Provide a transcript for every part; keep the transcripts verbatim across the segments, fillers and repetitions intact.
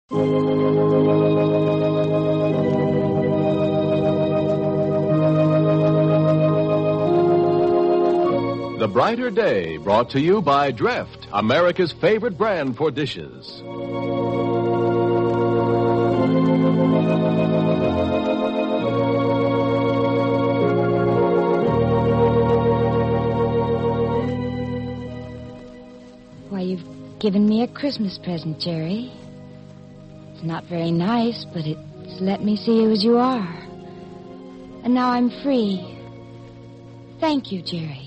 The Brighter Day, brought to you by Dreft, America's favorite brand for dishes. Why, you've given me a Christmas present, Jerry. It's not very nice, but it's let me see you as you are. And now I'm free. Thank you, Jerry.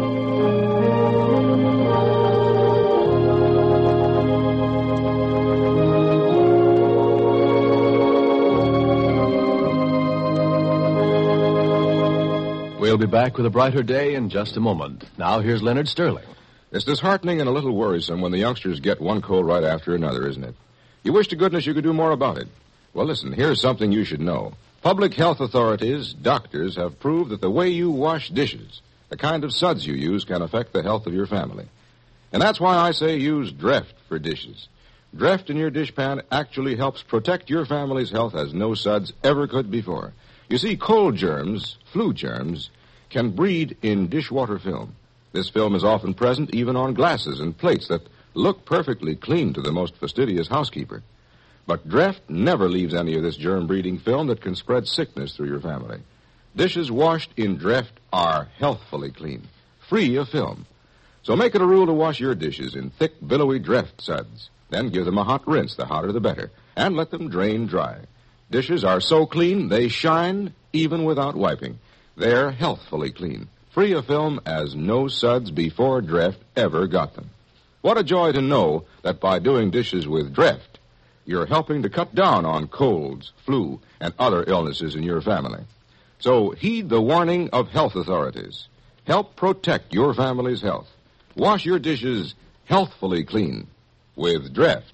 We'll be back with A Brighter Day in just a moment. Now here's Leonard Sterling. It's disheartening and a little worrisome when the youngsters get one cold right after another, isn't it? You wish to goodness you could do more about it. Well, listen, here's something you should know. Public health authorities, doctors, have proved that the way you wash dishes, the kind of suds you use, can affect the health of your family. And that's why I say use Dreft for dishes. Dreft in your dishpan actually helps protect your family's health as no suds ever could before. You see, cold germs, flu germs, can breed in dishwater film. This film is often present even on glasses and plates that look perfectly clean to the most fastidious housekeeper. But Dreft never leaves any of this germ-breeding film that can spread sickness through your family. Dishes washed in Dreft are healthfully clean, free of film. So make it a rule to wash your dishes in thick, billowy Dreft suds. Then give them a hot rinse, the hotter the better, and let them drain dry. Dishes are so clean they shine even without wiping. They're healthfully clean, free of film as no suds before Dreft ever got them. What a joy to know that by doing dishes with Dreft, you're helping to cut down on colds, flu, and other illnesses in your family. So heed the warning of health authorities. Help protect your family's health. Wash your dishes healthfully clean with Dreft.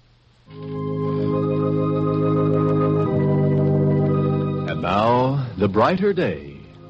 And now, The Brighter Day.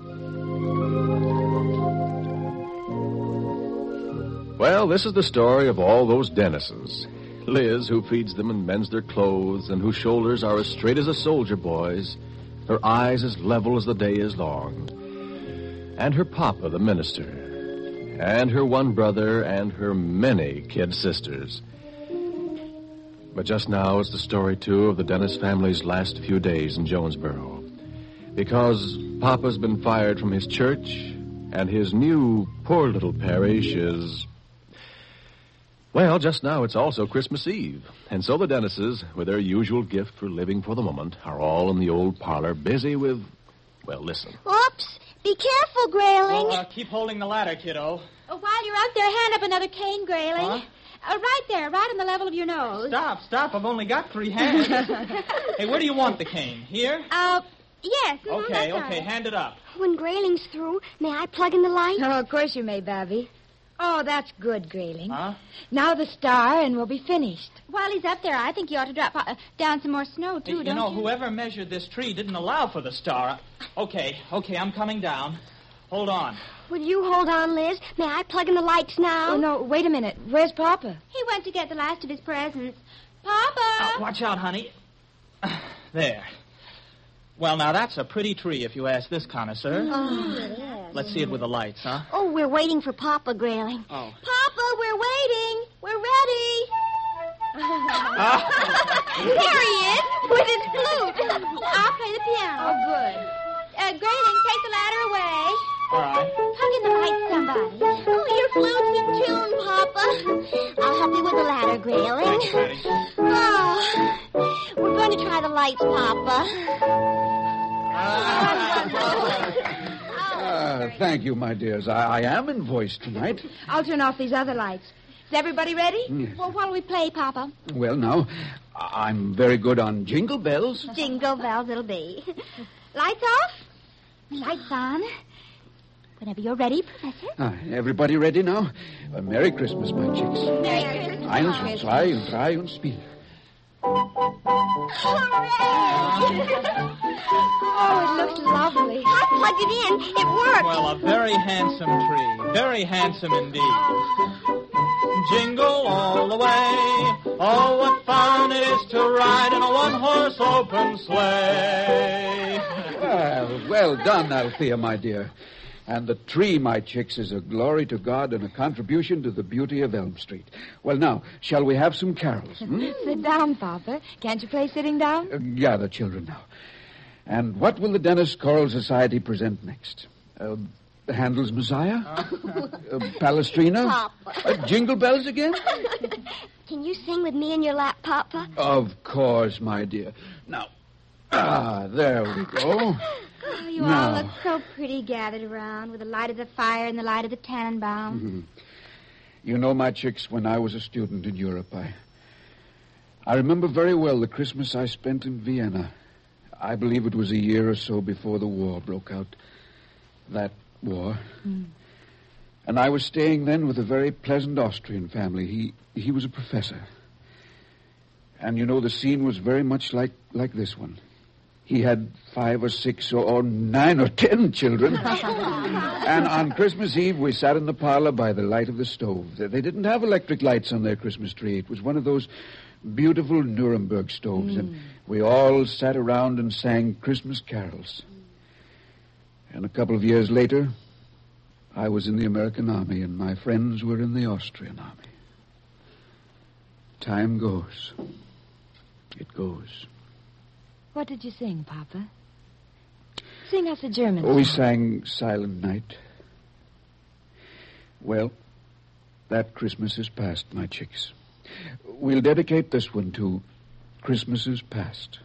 Well, this is the story of all those Dennises. Liz, who feeds them and mends their clothes, and whose shoulders are as straight as a soldier boy's, her eyes as level as the day is long. And her papa, the minister, and her one brother, and her many kid sisters. But just now it's the story, too, of the Dennis family's last few days in Jonesboro. Because Papa's been fired from his church, and his new poor little parish is... Well, just now it's also Christmas Eve. And so the Dennises, with their usual gift for living for the moment, are all in the old parlor busy with... Well, listen. Oops. Be careful, Grayling. Well, uh, keep holding the ladder, kiddo. Oh, while you're out there, hand up another cane, Grayling. Huh? Uh, right there, right on the level of your nose. Stop, stop. I've only got three hands. Hey, where do you want the cane? Here? Uh, yes. Okay, that's okay, right. hand it up. When Grayling's through, may I plug in the light? Oh, of course you may, Babby. Oh, that's good, Grayling. Huh? Now the star, and we'll be finished. While he's up there, I think you ought to drop uh, down some more snow, too, Hey, you don't know, you? whoever measured this tree didn't allow for the star. Okay, okay, I'm coming down. Hold on. Will you hold on, Liz? May I plug in the lights now? Oh, no, wait a minute. Where's Papa? He went to get the last of his presents. Papa! Uh, watch out, honey. There. Well, now, that's a pretty tree, if you ask this connoisseur. Oh, Let's see it with the lights, huh? Oh, we're waiting for Papa, Grayling. Oh. Papa, we're waiting. We're ready. Ah. There he is, with his flute. I'll play the piano. Oh, good. Uh, Grayling, take the ladder away. All right. Plug in the lights, somebody. Oh, your flute's in tune, Papa. I'll help you with the ladder, Grayling. Thanks, Patty. Oh, we're going to try the lights, Papa. Uh, thank you, my dears. I, I am in voice tonight. I'll turn off these other lights. Is everybody ready? Yes. Well, what'll we play, Papa? Well, now, I- I'm very good on jingle bells. Jingle bells it'll be. Lights off? Lights on. Whenever you're ready, Professor. Ah, everybody ready now? Uh, Merry Christmas, my chicks. Merry Christmas. Eins, zwei und drei und spiel. Hooray! Oh, it looks lovely. I plugged it in. It worked. Well, a very handsome tree. Very handsome indeed. jingle all the way. Oh, what fun it is to ride in a one-horse open sleigh. Well, well done, Althea, my dear. And the tree, my chicks, is a glory to God and a contribution to the beauty of Elm Street. Well, now, shall we have some carols? Hmm? Sit down, Papa. Can't you play sitting down? Uh, gather, children, now. And what will the Dennis Choral Society present next? Uh, Handel's Messiah? uh, Palestrina? Papa. Uh, Jingle Bells again? Can you sing with me in your lap, Papa? Of course, my dear. Now, ah, there we go. Oh, you Now. all look so pretty gathered around with the light of the fire and the light of the Tannenbaum. Mm-hmm. You know, my chicks, when I was a student in Europe, I... I remember very well the Christmas I spent in Vienna. I believe it was a year or so before the war broke out. That war. Mm. And I was staying then with a very pleasant Austrian family. He he was a professor. And, you know, the scene was very much like, like this one. He had five or six or, or nine or ten children. And on Christmas Eve, we sat in the parlor by the light of the stove. They they didn't have electric lights on their Christmas tree. It was one of those beautiful Nuremberg stoves. Mm. And we all sat around and sang Christmas carols. And a couple of years later, I was in the American Army, and my friends were in the Austrian Army. Time goes. It goes. What did you sing, Papa? Sing us a German Oh, we song. sang Silent Night. Well, that Christmas is past, my chicks. We'll dedicate this one to Christmases past.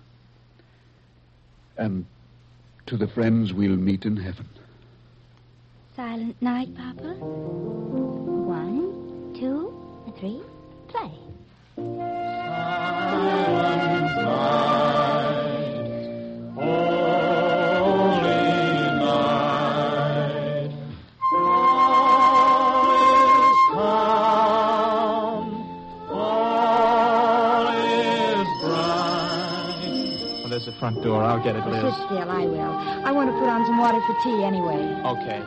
And to the friends we'll meet in heaven. Silent night, Papa. One, two, and three, play. Silent night, holy night, all is calm, all is bright. Well, there's the front door. I'll get it, Liz. Sit still, I will. I want to put on some water for tea anyway. Okay.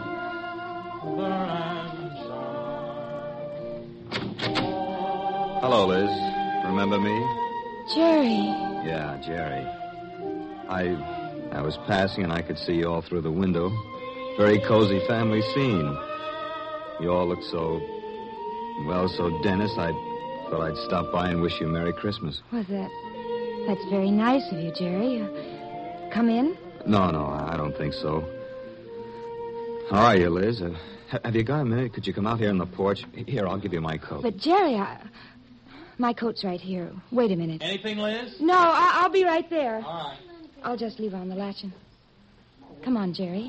Hello, Liz. Remember me? Jerry. Yeah, Jerry. I I was passing and I could see you all through the window. Very cozy family scene. You all look so, well, so Dennis, I thought I'd stop by and wish you Merry Christmas. Was that... That's very nice of you, Jerry. Uh, come in? No, no, I don't think so. How are you, Liz? Uh, ha- have you got a minute? Could you come out here on the porch? Here, I'll give you my coat. But, Jerry, I... My coat's right here. Wait a minute. Anything, Liz? No, I- I'll be right there. All right. I'll just leave on the latch and... Come on, Jerry.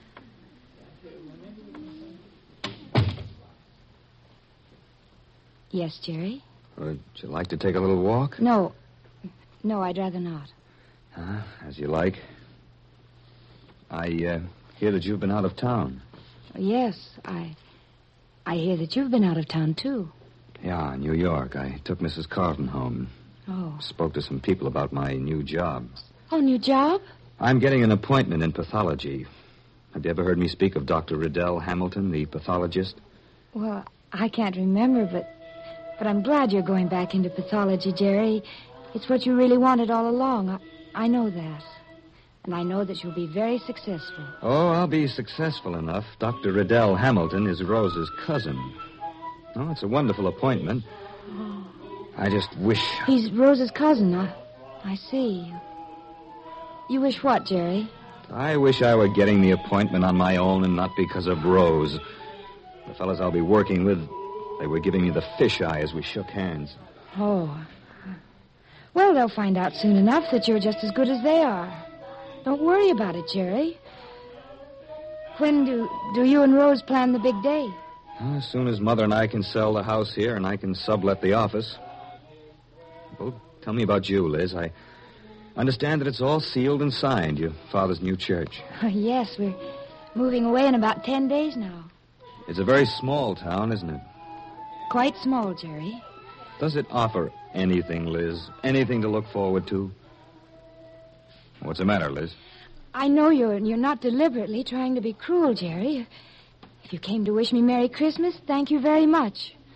Yes, Jerry? Would you like to take a little walk? No. No, I'd rather not. Uh, as you like. I uh, hear that you've been out of town. Yes, I... I hear that you've been out of town, too. Yeah, New York. I took Missus Carlton home. Oh. Spoke to some people about my new job. Oh, new job? I'm getting an appointment in pathology. Have you ever heard me speak of Doctor Riddell Hamilton, the pathologist? Well, I can't remember, but... But I'm glad you're going back into pathology, Jerry. It's what you really wanted all along. I, I know that. And I know that you'll be very successful. Oh, I'll be successful enough. Doctor Riddell Hamilton is Rose's cousin. Oh, it's a wonderful appointment. Oh. I just wish... He's Rose's cousin. I, I see. You wish what, Jerry? I wish I were getting the appointment on my own and not because of Rose. The fellows I'll be working with, they were giving me the fish eye as we shook hands. Oh. Well, they'll find out soon enough that you're just as good as they are. Don't worry about it, Jerry. When do, do you and Rose plan the big day? Well, as soon as Mother and I can sell the house here and I can sublet the office. Well, tell me about you, Liz. I understand that it's all sealed and signed, your father's new church. Oh, yes, we're moving away in about ten days now. It's a very small town, isn't it? Quite small, Jerry. Does it offer anything, Liz? Anything to look forward to? What's the matter, Liz? I know you're you're not deliberately trying to be cruel, Jerry. If you came to wish me Merry Christmas, thank you very much.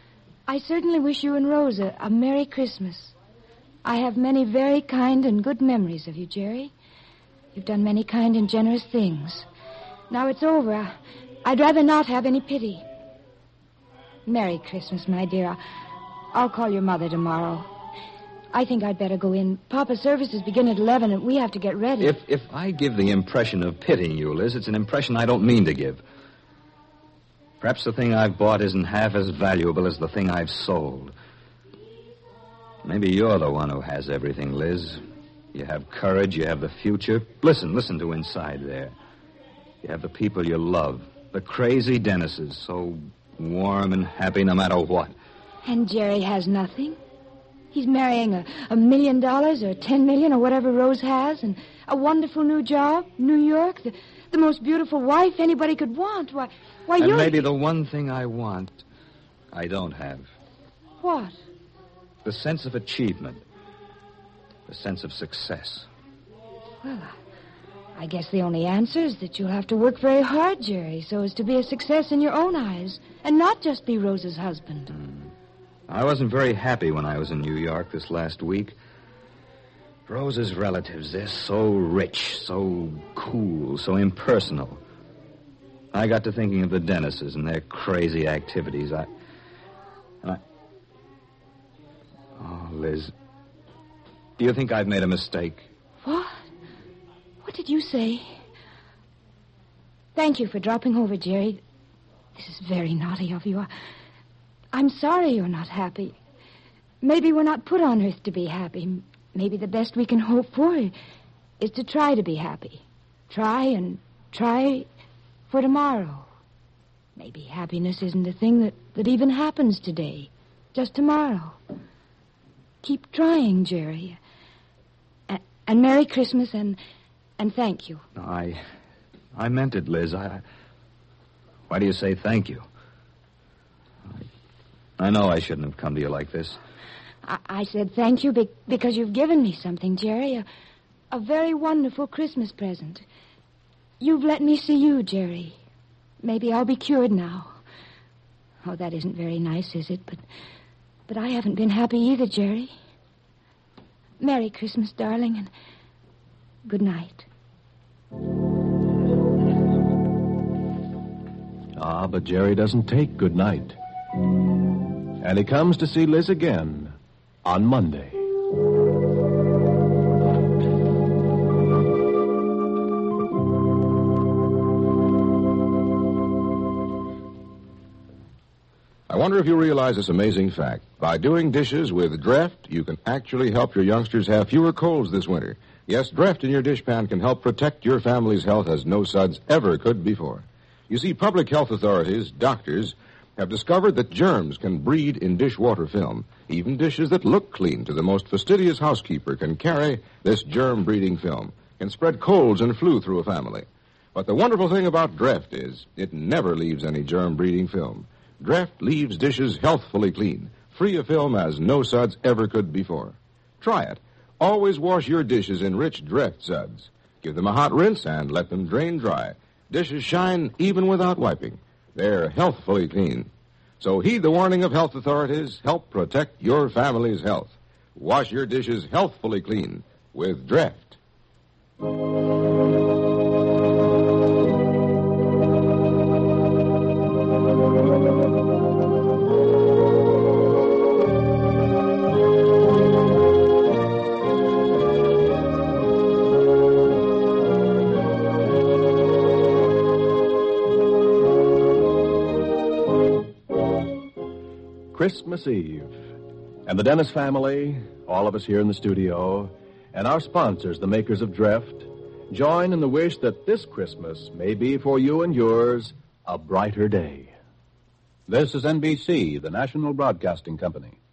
I certainly wish you and Rosa a Merry Christmas. I have many very kind and good memories of you, Jerry. You've done many kind and generous things. Now it's over. I'd rather not have any pity. Merry Christmas, my dear. I'll call your mother tomorrow. I think I'd better go in. Papa's services begin at eleven, and we have to get ready. If if I give the impression of pitying you, Liz, it's an impression I don't mean to give. Perhaps the thing I've bought isn't half as valuable as the thing I've sold. Maybe you're the one who has everything, Liz. You have courage, you have the future. Listen, listen to inside there. You have the people you love, the crazy Dennises, so warm and happy no matter what. And Jerry has nothing. He's marrying a, a million dollars or ten million or whatever Rose has, and a wonderful new job, New York, the, the most beautiful wife anybody could want. Why, why and you're... maybe the one thing I want, I don't have. What? The sense of achievement. The sense of success. Well, I guess the only answer is that you'll have to work very hard, Jerry, so as to be a success in your own eyes, and not just be Rose's husband. Mm. I wasn't very happy when I was in New York this last week. Rose's relatives, they're so rich, so cool, so impersonal. I got to thinking of the Dennises and their crazy activities. I... And I... Oh, Liz, do you think I've made a mistake? What? What did you say? Thank you for dropping over, Jerry. This is very naughty of you. I... I'm sorry you're not happy. Maybe we're not put on earth to be happy. Maybe the best we can hope for is to try to be happy. Try and try for tomorrow. Maybe happiness isn't a thing that, that even happens today. Just tomorrow. Keep trying, Jerry. A- and Merry Christmas and and thank you. I I meant it, Liz. I Why do you say thank you? I know I shouldn't have come to you like this. I, I said thank you be- because you've given me something, Jerry. A, a very wonderful Christmas present. You've let me see you, Jerry. Maybe I'll be cured now. Oh, that isn't very nice, is it? But, but I haven't been happy either, Jerry. Merry Christmas, darling, and good night. Ah, but Jerry doesn't take good night. And he comes to see Liz again on Monday. I wonder if you realize this amazing fact. By doing dishes with Dreft, you can actually help your youngsters have fewer colds this winter. Yes, Dreft in your dishpan can help protect your family's health as no suds ever could before. You see, public health authorities, doctors, have discovered that germs can breed in dishwater film. Even dishes that look clean to the most fastidious housekeeper can carry this germ-breeding film, can spread colds and flu through a family. But the wonderful thing about Dreft is it never leaves any germ-breeding film. Dreft leaves dishes healthfully clean, free of film as no suds ever could before. Try it. Always wash your dishes in rich Dreft suds. Give them a hot rinse and let them drain dry. Dishes shine even without wiping. They're healthfully clean. So heed the warning of health authorities. Help protect your family's health. Wash your dishes healthfully clean with Dreft. Christmas Eve. And the Dennis family, all of us here in the studio, and our sponsors, the makers of Dreft, join in the wish that this Christmas may be for you and yours a brighter day. This is N B C, the National Broadcasting Company.